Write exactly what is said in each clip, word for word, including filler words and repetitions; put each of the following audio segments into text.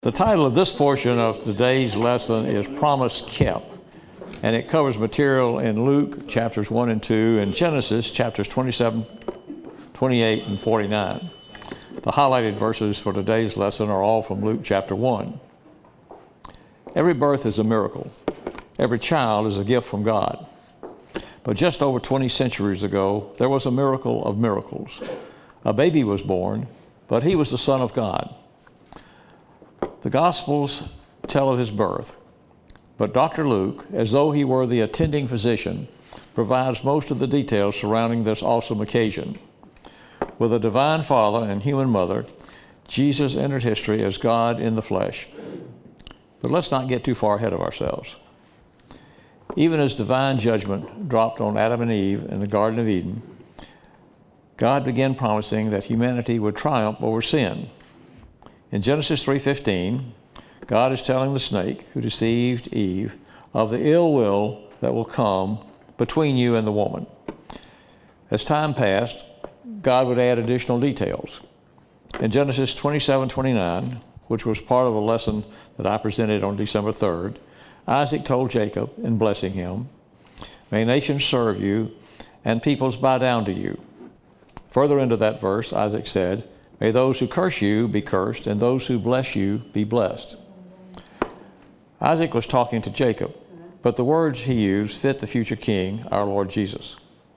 The title of this portion of today's lesson is Promise Kept, and it covers material in Luke chapters one and two and Genesis chapters twenty-seven, twenty-eight, and forty-nine. The highlighted verses for today's lesson are all from Luke chapter one. Every birth is a miracle. Every child is a gift from God. But just over twenty centuries ago, there was a miracle of miracles. A baby was born, but he was the Son of God. The Gospels tell of his birth, but Doctor Luke, as though he were the attending physician, provides most of the details surrounding this awesome occasion. With a divine father and human mother, Jesus entered history as God in the flesh. But let's not get too far ahead of ourselves. Even as divine judgment dropped on Adam and Eve in the Garden of Eden, God began promising that humanity would triumph over sin. In Genesis three fifteen, God is telling the snake who deceived Eve of the ill will that will come between you and the woman. As time passed, God would add additional details. In Genesis twenty-seven twenty-nine, which was part of the lesson that I presented on December third, Isaac told Jacob in blessing him, "May nations serve you and peoples bow down to you." Further into that verse, Isaac said, "May those who curse you be cursed, and those who bless you be blessed." Isaac was talking to Jacob, but the words he used fit the future king, our Lord Jesus.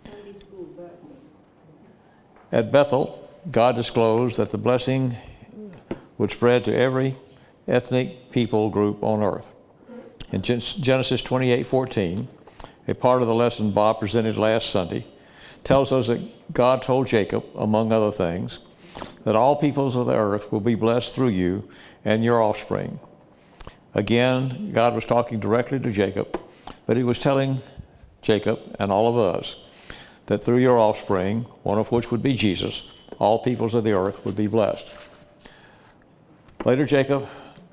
At Bethel, God disclosed that the blessing would spread to every ethnic people group on earth. In Genesis twenty-eight fourteen, a part of the lesson Bob presented last Sunday, tells us that God told Jacob, among other things, that all peoples of the earth will be blessed through you and your offspring. Again, God was talking directly to Jacob, but he was telling Jacob and all of us that through your offspring, one of which would be Jesus, all peoples of the earth would be blessed. Later, Jacob,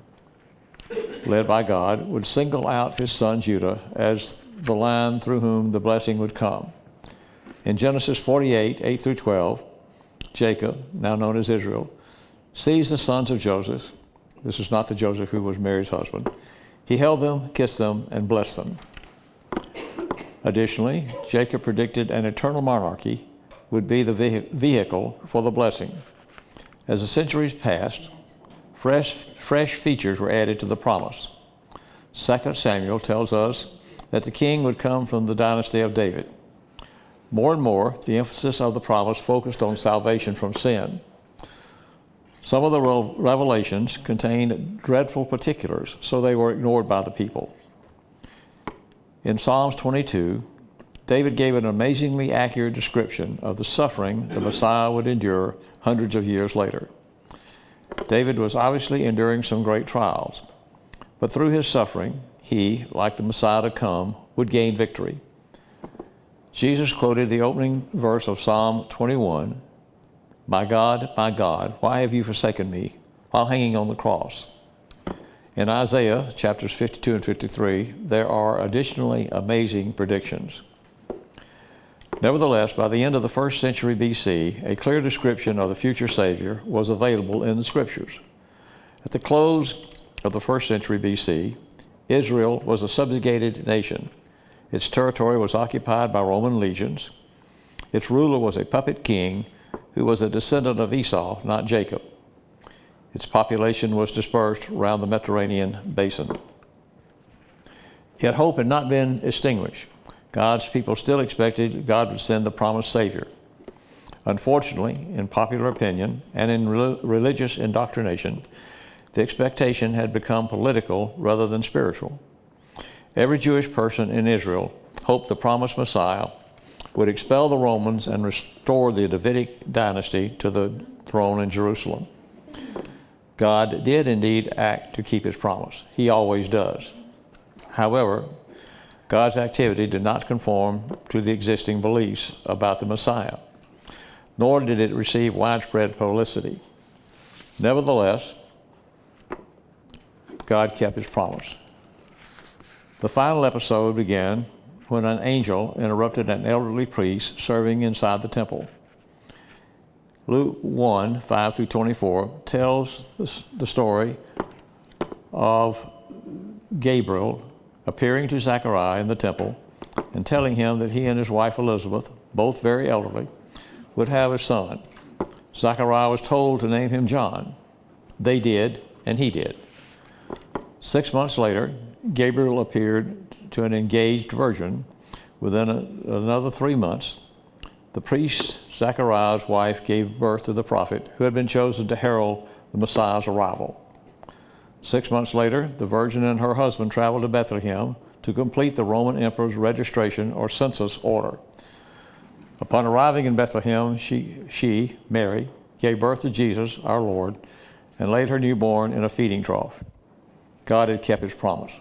led by God, would single out his son Judah as the line through whom the blessing would come. In Genesis forty-eight, eight through twelve, Jacob, now known as Israel, sees the sons of Joseph. This is not the Joseph who was Mary's husband. He held them, kissed them, and blessed them. Additionally, Jacob predicted an eternal monarchy would be the vehicle for the blessing. As the centuries passed, fresh, fresh features were added to the promise. Second Samuel tells us that the king would come from the dynasty of David. More and more, the emphasis of the promise focused on salvation from sin. Some of the revelations contained dreadful particulars, so they were ignored by the people. In Psalms twenty-two, David gave an amazingly accurate description of the suffering the Messiah would endure hundreds of years later. David was obviously enduring some great trials, but through his suffering, he, like the Messiah to come, would gain victory. Jesus quoted the opening verse of Psalm twenty-one, "My God, my God, why have you forsaken me?" while hanging on the cross. In Isaiah chapters fifty-two and fifty-three, there are additionally amazing predictions. Nevertheless, by the end of the first century B C, a clear description of the future Savior was available in the Scriptures. At the close of the first century B C, Israel was a subjugated nation. Its territory was occupied by Roman legions. Its ruler was a puppet king who was a descendant of Esau, not Jacob. Its population was dispersed around the Mediterranean basin. Yet hope had not been extinguished. God's people still expected God would send the promised Savior. Unfortunately, in popular opinion and in re- religious indoctrination, the expectation had become political rather than spiritual. Every Jewish person in Israel hoped the promised Messiah would expel the Romans and restore the Davidic dynasty to the throne in Jerusalem. God did indeed act to keep his promise. He always does. However, God's activity did not conform to the existing beliefs about the Messiah, nor did it receive widespread publicity. Nevertheless, God kept his promise. The final episode began when an angel interrupted an elderly priest serving inside the temple. Luke one, five through twenty-four tells the story of Gabriel appearing to Zechariah in the temple and telling him that he and his wife Elizabeth, both very elderly, would have a son. Zechariah was told to name him John. They did, and he did. Six months later, Gabriel appeared to an engaged virgin. Within a, another three months, the priest Zechariah's wife gave birth to the prophet who had been chosen to herald the Messiah's arrival. Six months later, the virgin and her husband traveled to Bethlehem to complete the Roman emperor's registration or census order. Upon arriving in Bethlehem, she, she, Mary, gave birth to Jesus, our Lord, and laid her newborn in a feeding trough. God had kept his promise.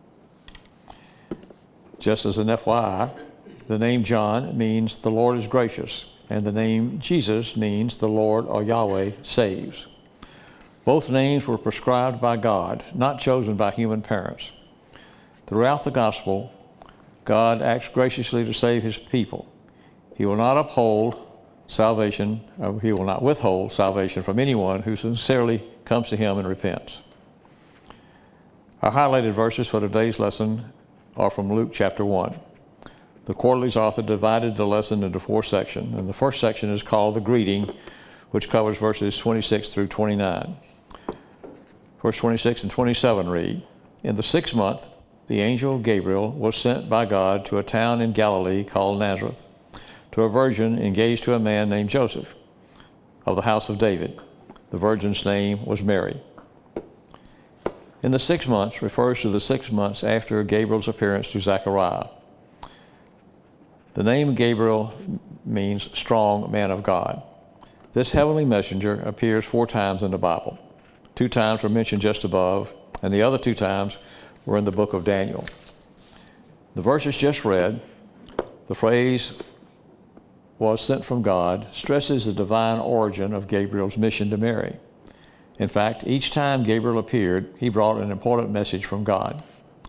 Just as an F Y I, the name John means the Lord is gracious, and the name Jesus means the Lord or Yahweh saves. Both names were prescribed by God, not chosen by human parents. Throughout the gospel, God acts graciously to save his people. He will not uphold salvation, or he will not withhold salvation from anyone who sincerely comes to him and repents. Our highlighted verses for today's lesson are from Luke chapter one. The Quarterly's author divided the lesson into four sections, and the first section is called the greeting, which covers verses twenty-six through twenty-nine. Verse twenty-six and twenty-seven read, "In the sixth month, the angel Gabriel was sent by God to a town in Galilee called Nazareth, to a virgin engaged to a man named Joseph, of the house of David. The virgin's name was Mary." In the six months refers to the six months after Gabriel's appearance to Zechariah. The name Gabriel means strong man of God. This heavenly messenger appears four times in the Bible. Two times were mentioned just above, and the other two times were in the book of Daniel. The verses just read, the phrase "was sent from God" stresses the divine origin of Gabriel's mission to Mary. In fact, each time Gabriel appeared, he brought an important message from God.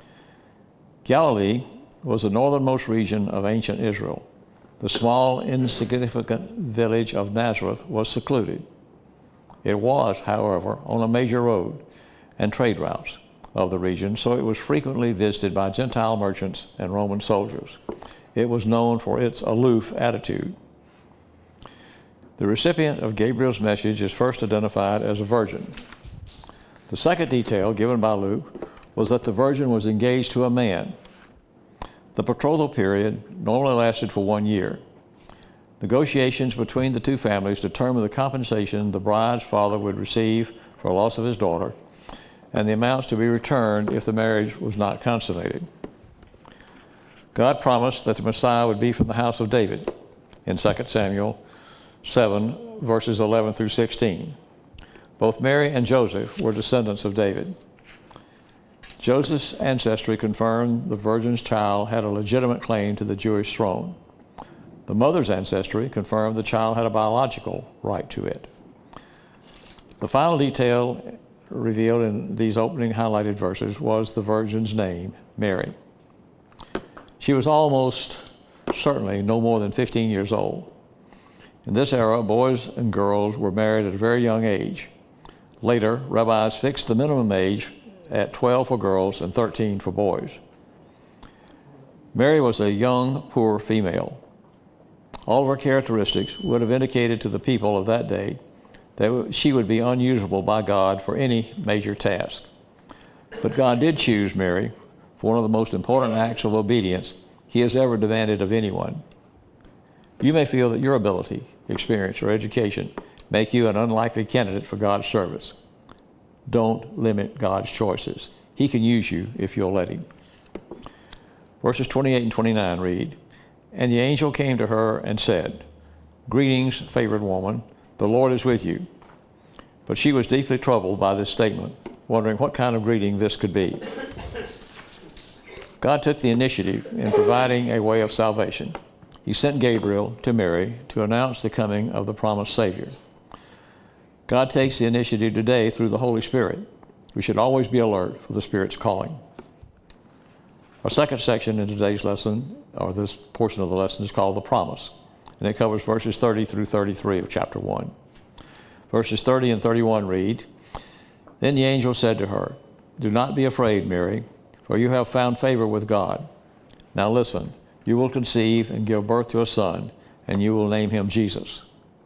Galilee was the northernmost region of ancient Israel. The small, insignificant village of Nazareth was secluded. It was, however, on a major road and trade routes of the region, so it was frequently visited by Gentile merchants and Roman soldiers. It was known for its aloof attitude. The recipient of Gabriel's message is first identified as a virgin. The second detail given by Luke was that the virgin was engaged to a man. The betrothal period normally lasted for one year. Negotiations between the two families determined the compensation the bride's father would receive for loss of his daughter and the amounts to be returned if the marriage was not consummated. God promised that the Messiah would be from the house of David in Second Samuel seven, verses eleven through sixteen. Both Mary and Joseph were descendants of David. Joseph's ancestry confirmed the virgin's child had a legitimate claim to the Jewish throne. The mother's ancestry confirmed the child had a biological right to it. The final detail revealed in these opening highlighted verses was the virgin's name, Mary. She was almost certainly no more than fifteen years old. In this era, boys and girls were married at a very young age. Later, rabbis fixed the minimum age at twelve for girls and thirteen for boys. Mary was a young, poor female. All of her characteristics would have indicated to the people of that day that she would be unusable by God for any major task. But God did choose Mary for one of the most important acts of obedience he has ever demanded of anyone. You may feel that your ability, experience, or education make you an unlikely candidate for God's service. Don't limit God's choices. He can use you if you'll let him. Verses twenty-eight and twenty-nine read, "And the angel came to her and said, 'Greetings, favored woman, the Lord is with you.' But she was deeply troubled by this statement, wondering what kind of greeting this could be. God took the initiative in providing a way of salvation. He sent Gabriel to Mary to announce the coming of the promised Savior. God takes the initiative today through the Holy Spirit. We should always be alert for the Spirit's calling. Our second section in today's lesson, or this portion of the lesson, is called the promise, and it covers verses thirty through thirty-three of chapter one. Verses thirty and thirty-one read, "Then the angel said to her, Do not be afraid, Mary, for you have found favor with God. Now listen, you will conceive and give birth to a son, and you will name him Jesus.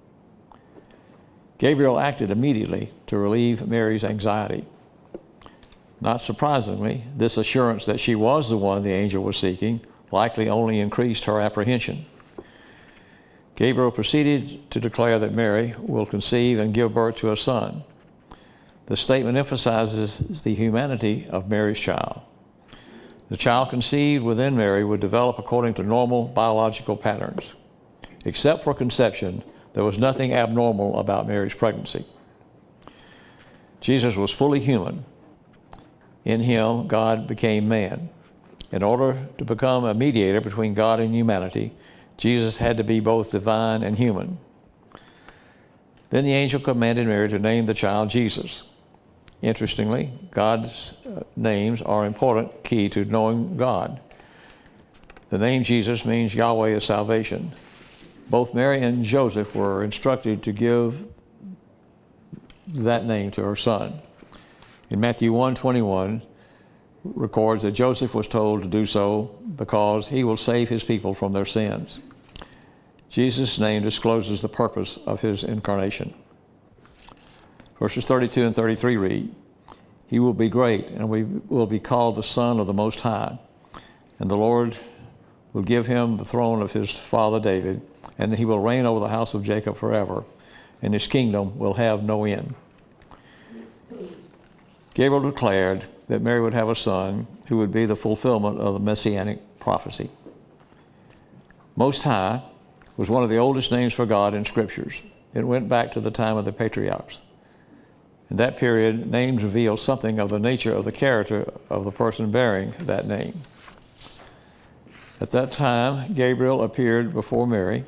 Gabriel acted immediately to relieve Mary's anxiety. Not surprisingly, this assurance that she was the one the angel was seeking likely only increased her apprehension. Gabriel proceeded to declare that Mary will conceive and give birth to a son. The statement emphasizes the humanity of Mary's child. The child conceived within Mary would develop according to normal biological patterns. Except for conception, there was nothing abnormal about Mary's pregnancy. Jesus was fully human. In him, God became man. In order to become a mediator between God and humanity, Jesus had to be both divine and human. Then the angel commanded Mary to name the child Jesus. Interestingly, God's uh, names are an important key to knowing God. The name Jesus means Yahweh is salvation. Both Mary and Joseph were instructed to give that name to her son. In Matthew one twenty-one, records that Joseph was told to do so because he will save his people from their sins. Jesus' name discloses the purpose of his incarnation. Verses thirty-two and thirty-three read, "He will be great, and we will be called the Son of the Most High. And the Lord will give him the throne of his father David, and he will reign over the house of Jacob forever, and his kingdom will have no end." Gabriel declared that Mary would have a son who would be the fulfillment of the messianic prophecy. Most High was one of the oldest names for God in Scriptures. It went back to the time of the patriarchs. In that period, names reveal something of the nature of the character of the person bearing that name. At that time, Gabriel appeared before Mary.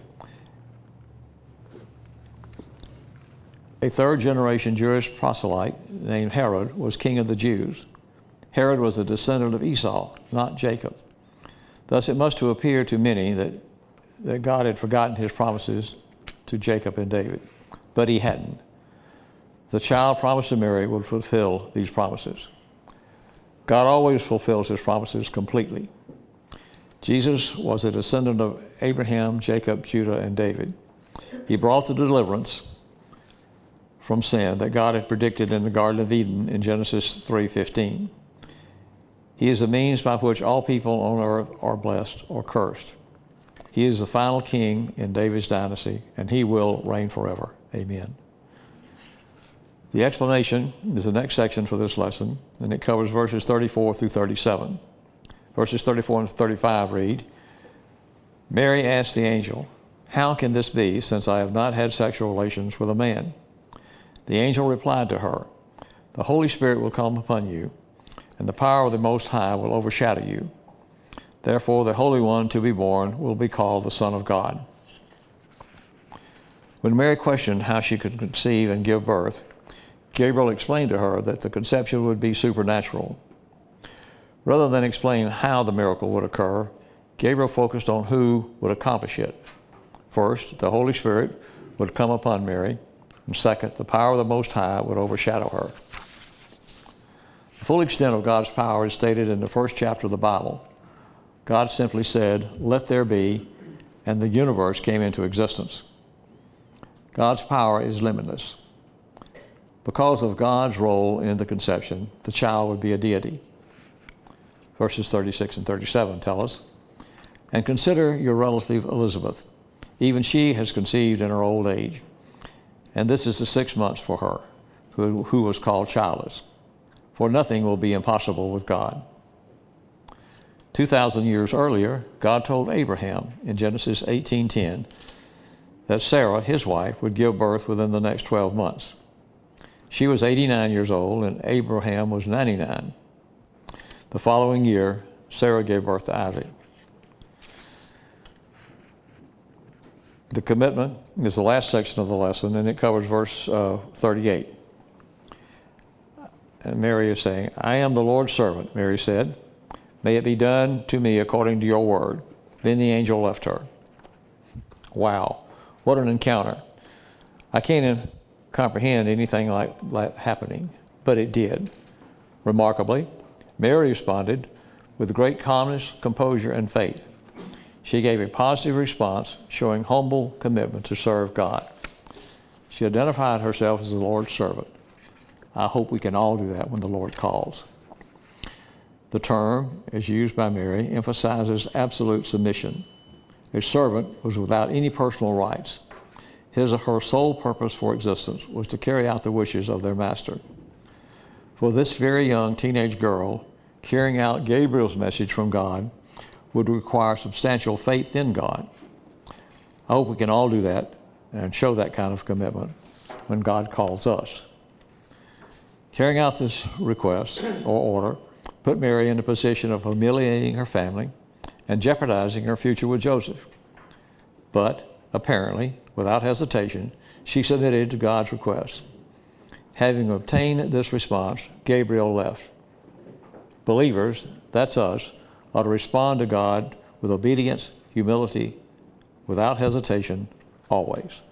A third-generation Jewish proselyte named Herod was king of the Jews. Herod was a descendant of Esau, not Jacob. Thus, it must have appeared to many that, that God had forgotten his promises to Jacob and David, but he hadn't. The child promised to Mary would fulfill these promises. God always fulfills his promises completely. Jesus was a descendant of Abraham, Jacob, Judah, and David. He brought the deliverance from sin that God had predicted in the Garden of Eden in Genesis three fifteen. He is the means by which all people on earth are blessed or cursed. He is the final king in David's dynasty, and he will reign forever. Amen. The explanation is the next section for this lesson, and it covers verses thirty-four through thirty-seven. Verses thirty-four and thirty-five read, "Mary asked the angel, 'How can this be, since I have not had sexual relations with a man?' The angel replied to her, 'The Holy Spirit will come upon you, and the power of the Most High will overshadow you. Therefore, the Holy One to be born will be called the Son of God.'" When Mary questioned how she could conceive and give birth, Gabriel explained to her that the conception would be supernatural. Rather than explain how the miracle would occur, Gabriel focused on who would accomplish it. First, the Holy Spirit would come upon Mary, and second, the power of the Most High would overshadow her. The full extent of God's power is stated in the first chapter of the Bible. God simply said, "Let there be," and the universe came into existence. God's power is limitless. Because of God's role in the conception, the child would be a deity. Verses thirty-six and thirty-seven tell us, "And consider your relative Elizabeth. Even she has conceived in her old age. And this is the sixth month for her, who, who was called childless. For nothing will be impossible with God." Two thousand years earlier, God told Abraham in Genesis eighteen ten that Sarah, his wife, would give birth within the next twelve months. She was eighty-nine years old, and Abraham was ninety-nine. The following year, Sarah gave birth to Isaac. The commitment is the last section of the lesson, and it covers verse uh, thirty-eight. And Mary is saying, "I am the Lord's servant," Mary said. "May it be done to me according to your word." Then the angel left her. Wow, what an encounter. I can't comprehend anything like that happening, but it did. Remarkably, Mary responded with great calmness, composure, and faith. She gave a positive response, showing humble commitment to serve God. She identified herself as the Lord's servant. I hope we can all do that when the Lord calls. The term, as used by Mary, emphasizes absolute submission. A servant was without any personal rights. His or her sole purpose for existence was to carry out the wishes of their master. For this very young teenage girl, carrying out Gabriel's message from God would require substantial faith in God. I hope we can all do that and show that kind of commitment when God calls us. Carrying out this request or order put Mary in a position of humiliating her family and jeopardizing her future with Joseph. But apparently, without hesitation, she submitted to God's request. Having obtained this response, Gabriel left. Believers, that's us, ought to respond to God with obedience, humility, without hesitation, always.